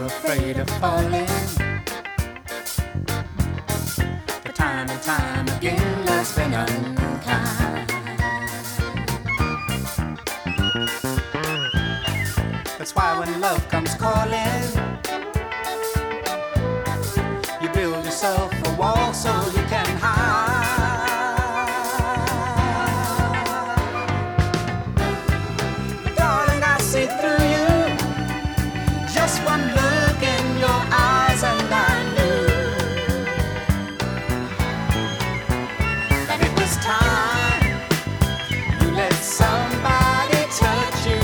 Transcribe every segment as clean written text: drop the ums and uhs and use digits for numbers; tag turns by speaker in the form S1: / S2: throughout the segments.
S1: afraid of falling. But time and time again, love's been unkind. That's why when love comes calling, you build yourself a wall so you can hide. But darling, I see through you. Just one look in your eyes and I knew that it was time you let somebody touch you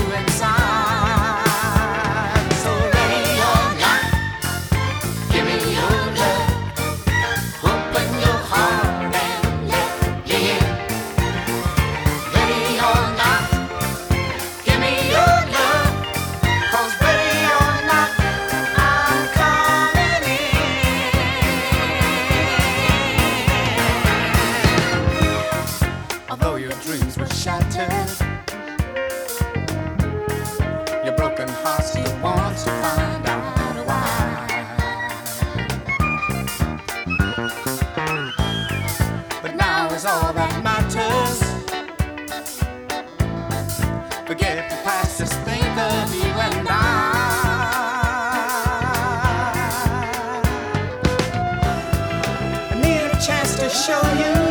S1: inside. So ready or not, give me your love. Open your heart and let me in. Ready or not, give me your love. 'Cause ready or not, I'm coming in. Although your dreams were shattered, your broken heart still wants to find out why. But now is all that matters. Forget the past, just think of you and I. I need a chance to show you